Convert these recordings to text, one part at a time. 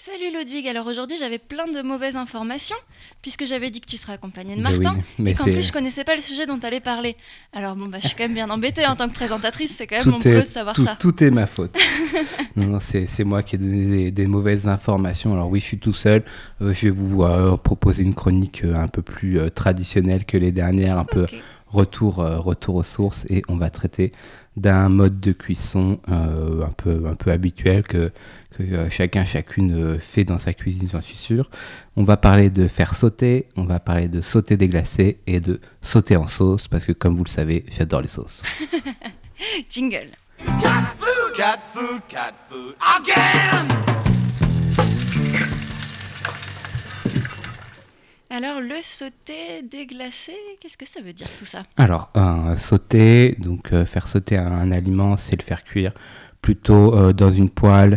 Salut Ludwig, alors aujourd'hui j'avais plein de mauvaises informations puisque j'avais dit que tu serais accompagné de Ben Martin oui, mais et qu'en plus je connaissais pas le sujet dont tu allais parler. Alors je suis quand même bien embêtée en tant que présentatrice, c'est quand même mon tout boulot de est, savoir tout, ça. tout est ma faute. Non, non, c'est moi qui ai donné des mauvaises informations. Alors oui, je suis tout seul. Je vais vous proposer une chronique un peu plus traditionnelle que les dernières, un peu Ok. retour aux sources, et on va traiter d'un mode de cuisson un peu habituel que chacune fait dans sa cuisine, j'en suis sûr. On va parler de faire sauter, on va parler de sauter déglacer et de sauter en sauce, parce que comme vous le savez, j'adore les sauces. Jingle. Cat food again! Alors le sauté déglacé, qu'est-ce que ça veut dire tout ça? Alors, sauter, donc faire sauter un aliment, c'est le faire cuire plutôt dans une poêle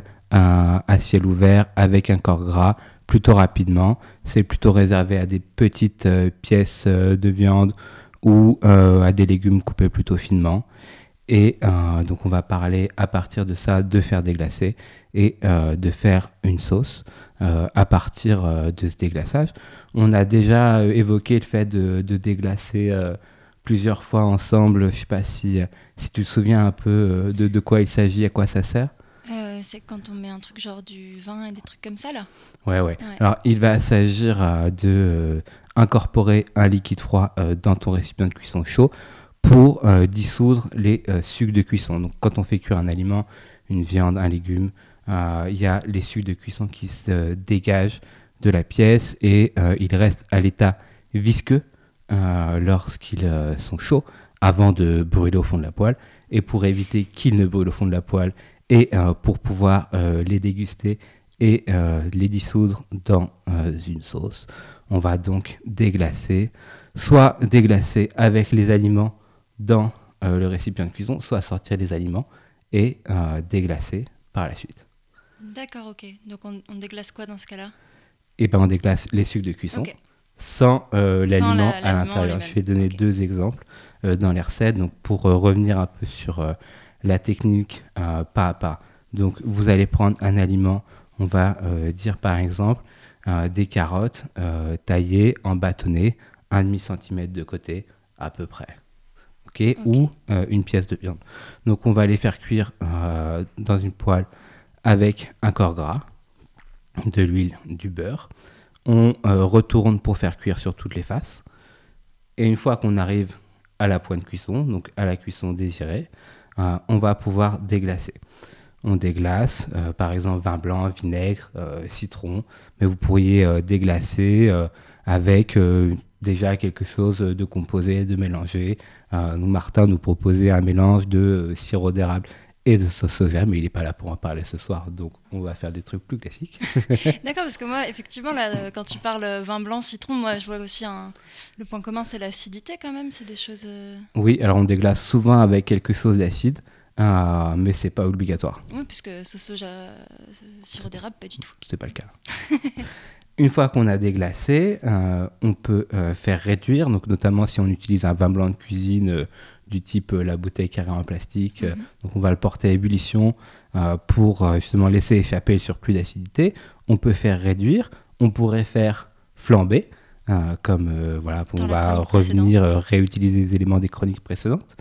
à ciel ouvert avec un corps gras, plutôt rapidement. C'est plutôt réservé à des petites pièces de viande ou à des légumes coupés plutôt finement. Et donc on va parler à partir de ça de faire déglacer et de faire une sauce à partir de ce déglaçage. On a déjà évoqué le fait de déglacer plusieurs fois ensemble. Je ne sais pas si tu te souviens un peu de quoi il s'agit, à quoi ça sert. C'est quand on met un truc genre du vin et des trucs comme ça là. Ouais. Ouais. Alors, il va s'agir de incorporer un liquide froid dans ton récipient de cuisson chaud pour dissoudre les sucs de cuisson. Donc, quand on fait cuire un aliment, une viande, un légume, il y a les sucs de cuisson qui se dégagent de la pièce et ils restent à l'état visqueux lorsqu'ils sont chauds avant de brûler au fond de la poêle. Et pour éviter qu'ils ne brûlent au fond de la poêle et pour pouvoir les déguster et les dissoudre dans une sauce, on va donc déglacer, soit déglacer avec les aliments dans le récipient de cuisson, soit sortir les aliments et déglacer par la suite. D'accord, ok. Donc on déglace quoi dans ce cas-là? Et ben on déglace les sucs de cuisson Ok. sans Sans l'aliment à l'aliment l'intérieur. lui-même. Je vais donner Ok. deux exemples dans les recettes. Donc pour revenir un peu sur la technique pas à pas. Donc vous allez prendre un aliment, on va dire par exemple des carottes taillées en bâtonnets, 1,5 cm de côté à peu près. Okay, Ok. ou une pièce de viande. Donc on va les faire cuire dans une poêle avec un corps gras, de l'huile, du beurre. On retourne pour faire cuire sur toutes les faces. Et une fois qu'on arrive à la pointe de cuisson, donc à la cuisson désirée, on va pouvoir déglacer. On déglace, par exemple vin blanc, vinaigre, citron, mais vous pourriez déglacer avec déjà quelque chose de composé, de mélangé. Martin nous proposait un mélange de sirop d'érable et de sauce soja, mais il n'est pas là pour en parler ce soir, donc on va faire des trucs plus classiques. D'accord, parce que moi, effectivement, là, quand tu parles vin blanc, citron, moi, je vois aussi le point commun, c'est l'acidité quand même. C'est des choses. Oui, alors on déglace souvent avec quelque chose d'acide, mais c'est pas obligatoire. Oui, puisque sauce soja, sirop d'érable, pas du tout. C'est pas le cas. Une fois qu'on a déglacé, on peut faire réduire, donc notamment si on utilise un vin blanc de cuisine du type la bouteille carrée en plastique, donc on va le porter à ébullition pour justement laisser échapper le surplus d'acidité. On peut faire réduire, on pourrait faire flamber, voilà, Dans on la va chronique revenir précédente. réutiliser les éléments des chroniques précédentes.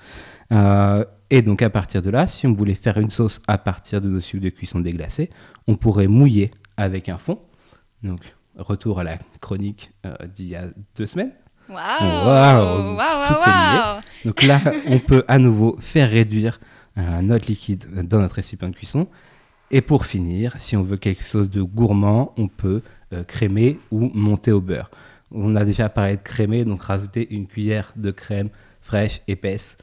Et donc à partir de là, si on voulait faire une sauce à partir de nos sucres de cuisson déglacés, on pourrait mouiller avec un fond. Donc retour à la chronique d'il y a 2 semaines. Waouh! Waouh, Waouh, waouh, tout est lié. waouh! Donc là, on peut à nouveau faire réduire notre liquide dans notre récipient de cuisson. Et pour finir, si on veut quelque chose de gourmand, on peut crémer ou monter au beurre. On a déjà parlé de crémer, donc rajouter une cuillère de crème fraîche, épaisse.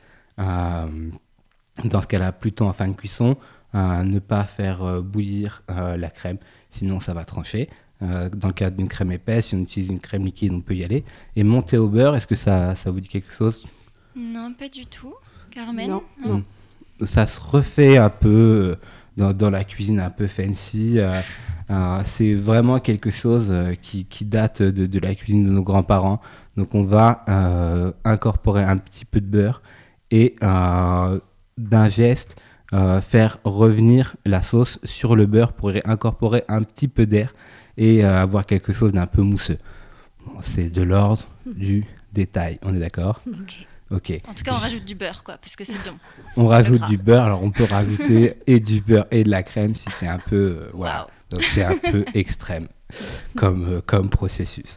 Dans ce cas-là, plutôt en fin de cuisson, ne pas faire bouillir la crème, sinon ça va trancher. Dans le cas d'une crème épaisse, si on utilise une crème liquide, on peut y aller. Et monter au beurre, est-ce que ça vous dit quelque chose? Non, pas du tout. Carmen? Non, Non. Ça se refait un peu dans la cuisine un peu fancy. C'est vraiment quelque chose qui date de la cuisine de nos grands-parents. Donc on va incorporer un petit peu de beurre et d'un geste faire revenir la sauce sur le beurre pour y incorporer un petit peu d'air et avoir quelque chose d'un peu mousseux. Bon, c'est de l'ordre du détail, on est d'accord ? Ok. En tout cas, on rajoute du beurre, quoi, parce que c'est bon. On rajoute gras. du beurre, alors on peut rajouter et du beurre et de la crème si c'est un peu... voilà. Wow. Donc c'est un peu extrême comme processus.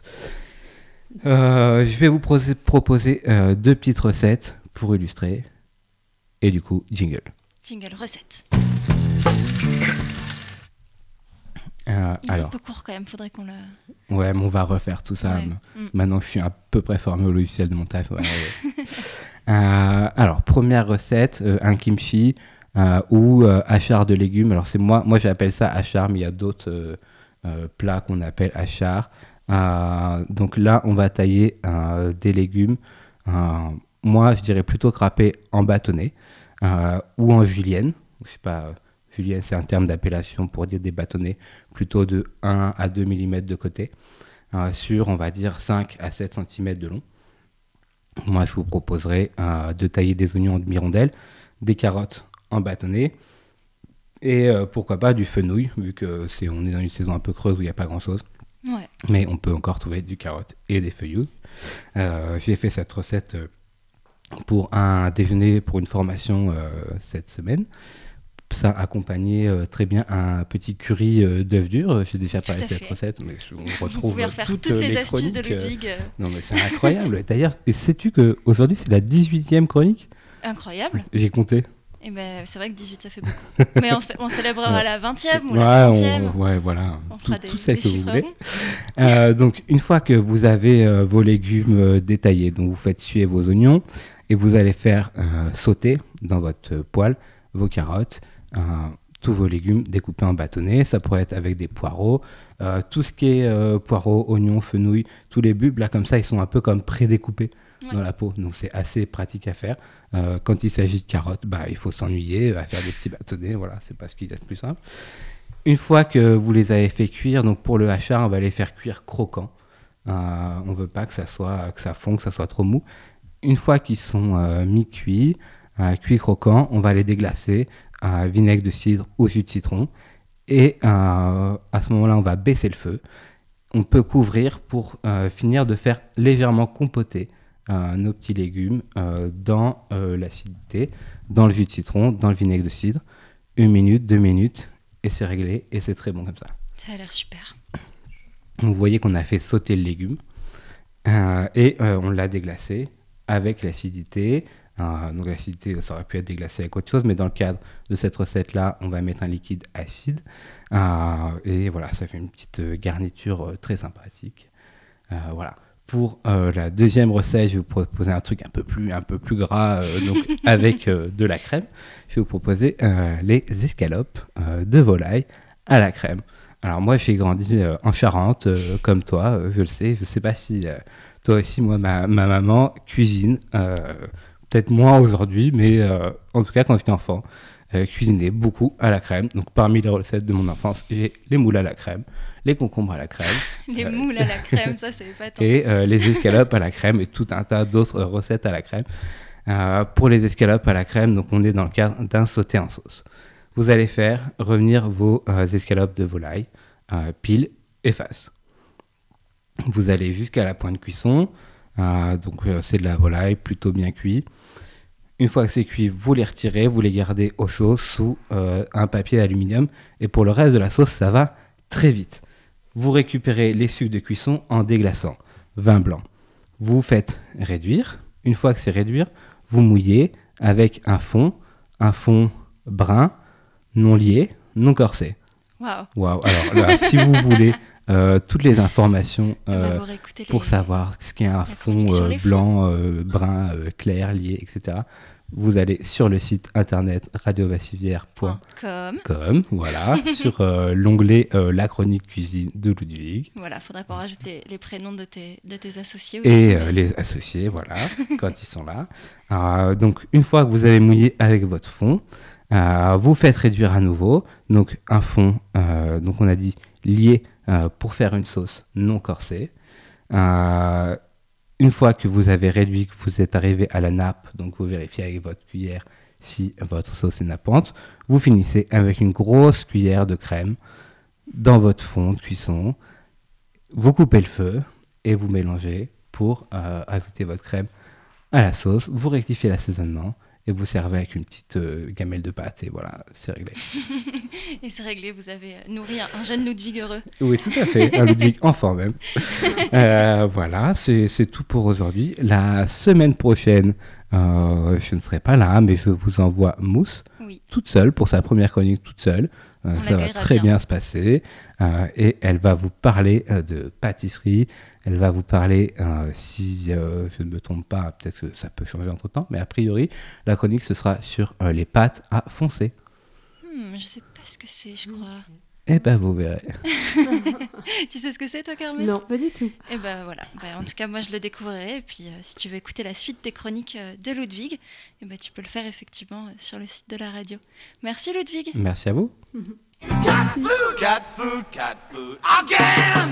Je vais vous proposer 2 petites recettes pour illustrer. Et du coup, jingle. Jingle recette. Il est Alors, un peu court quand même, faudrait qu'on le... ouais, mais on va refaire tout ça. Ouais. Maintenant, je suis à peu près formé au logiciel de montage. Ouais, ouais. Alors, première recette, un kimchi ou hachard de légumes. Alors, c'est moi j'appelle ça hachard, mais il y a d'autres plats qu'on appelle hachard. Donc là, on va tailler des légumes. Moi, je dirais plutôt râpés en bâtonnets ou en julienne. Je sais pas, julienne, c'est un terme d'appellation pour dire des bâtonnets plutôt de 1 à 2 mm de côté, sur, on va dire, 5 à 7 cm de long. Moi, je vous proposerai de tailler des oignons en demi-rondelles, des carottes en bâtonnets, et pourquoi pas du fenouil, vu que on est dans une saison un peu creuse où il n'y a pas grand-chose. Ouais. Mais on peut encore trouver du carotte et des feuillus. J'ai fait cette recette pour un déjeuner pour une formation cette semaine. Ça accompagnait très bien un petit curry d'œufs durs. J'ai déjà parlé de cette recette, mais on Vous retrouve pouvez refaire toutes les astuces de Ludwig. Non, mais c'est incroyable. D'ailleurs, sais-tu qu'aujourd'hui, c'est la 18e chronique ? Incroyable. J'ai compté. Et ben, c'est vrai que 18, ça fait beaucoup. Mais on célébrera la 20e ou la 30e. Ouais, voilà. On fera tout celle des que vous chiffres voulez. ronds. Donc, une fois que vous avez vos légumes détaillés, donc vous faites suer vos oignons et vous allez faire sauter dans votre poêle vos carottes, tous vos légumes découpés en bâtonnets. Ça pourrait être avec des poireaux. Tout ce qui est poireaux, oignons, fenouil, tous les bulbes, là, comme ça, ils sont un peu comme prédécoupés dans la peau. Donc, c'est assez pratique à faire. Quand il s'agit de carottes, il faut s'ennuyer à faire des petits bâtonnets. Voilà, c'est pas ce qui est le plus simple. Une fois que vous les avez fait cuire, donc pour le hachard, on va les faire cuire croquants. On veut pas que ça fonde, que ça soit trop mou. Une fois qu'ils sont mi-cuits, cuits croquants, on va les déglacer à vinaigre de cidre ou jus de citron. Et à ce moment-là, on va baisser le feu. On peut couvrir pour finir de faire légèrement compoter nos petits légumes dans l'acidité, dans le jus de citron, dans le vinaigre de cidre. 1 minute, 2 minutes, et c'est réglé, et c'est très bon comme ça. Ça a l'air super. Vous voyez qu'on a fait sauter le légume, et on l'a déglacé avec l'acidité. Donc l'acidité, ça aurait pu être déglacé avec autre chose, mais dans le cadre de cette recette-là, on va mettre un liquide acide. Et voilà, ça fait une petite garniture très sympathique. Voilà. Pour la deuxième recette, je vais vous proposer un truc un peu plus gras, donc avec de la crème. Je vais vous proposer les escalopes de volaille à la crème. Alors moi, j'ai grandi en Charente, comme toi, je le sais. Je ne sais pas si toi aussi, moi, ma maman cuisine, peut-être moins aujourd'hui, mais en tout cas, quand j'étais enfant, cuisinait beaucoup à la crème. Donc parmi les recettes de mon enfance, j'ai les moules à la crème, les concombres à la crème. Les moules à la crème, ça c'est pas tant. Et les escalopes à la crème et tout un tas d'autres recettes à la crème. Pour les escalopes à la crème, donc on est dans le cadre d'un sauté en sauce. Vous allez faire revenir vos escalopes de volaille, pile et face. Vous allez jusqu'à la pointe de cuisson, donc c'est de la volaille plutôt bien cuit. Une fois que c'est cuit, vous les retirez, vous les gardez au chaud sous un papier d'aluminium. Et pour le reste de la sauce, ça va très vite. Vous récupérez les sucres de cuisson en déglaçant. Vin blanc. Vous faites réduire. Une fois que c'est réduire, vous mouillez avec un fond brun, non lié, non corsé. Waouh. Alors là, si vous voulez toutes les informations pour savoir ce qu'est un fond blanc, brun, clair, lié, etc., vous allez sur le site internet radiovassivière.com, voilà, sur l'onglet La chronique cuisine de Ludwig. Voilà, il faudra qu'on rajoute les prénoms de tes associés aussi. Et les associés, voilà, quand ils sont là. Donc, une fois que vous avez mouillé avec votre fond, vous faites réduire à nouveau. Donc, un fond, donc on a dit lié pour faire une sauce non corsée. Une fois que vous avez réduit, que vous êtes arrivé à la nappe, donc vous vérifiez avec votre cuillère Si votre sauce est nappante, vous finissez avec une grosse cuillère de crème dans votre fond de cuisson. Vous coupez le feu et vous mélangez pour ajouter votre crème à la sauce. Vous rectifiez l'assaisonnement et vous servez avec une petite gamelle de pâte et voilà, c'est réglé. Et c'est réglé, vous avez nourri un jeune Ludwig heureux. Oui, tout à fait, un Ludwig enfant même. Voilà, c'est tout pour aujourd'hui. La semaine prochaine, je ne serai pas là, mais je vous envoie Mousse, Oui. toute seule, pour sa première chronique toute seule. Ça va l'accueillera très bien. bien se passer. Et elle va vous parler de pâtisserie. Elle va vous parler, si je ne me trompe pas, peut-être que ça peut changer entre-temps, mais a priori, la chronique, ce sera sur les pâtes à foncer. Je sais pas ce que c'est, je crois. Eh ben, vous verrez. Tu sais ce que c'est, toi, Carmen? Non, pas du tout. Et ben voilà. En tout cas, moi, je le découvrirai. Et puis, si tu veux écouter la suite des chroniques de Ludwig, tu peux le faire effectivement sur le site de la radio. Merci, Ludwig. Merci à vous. Cat food, cat food, cat food again.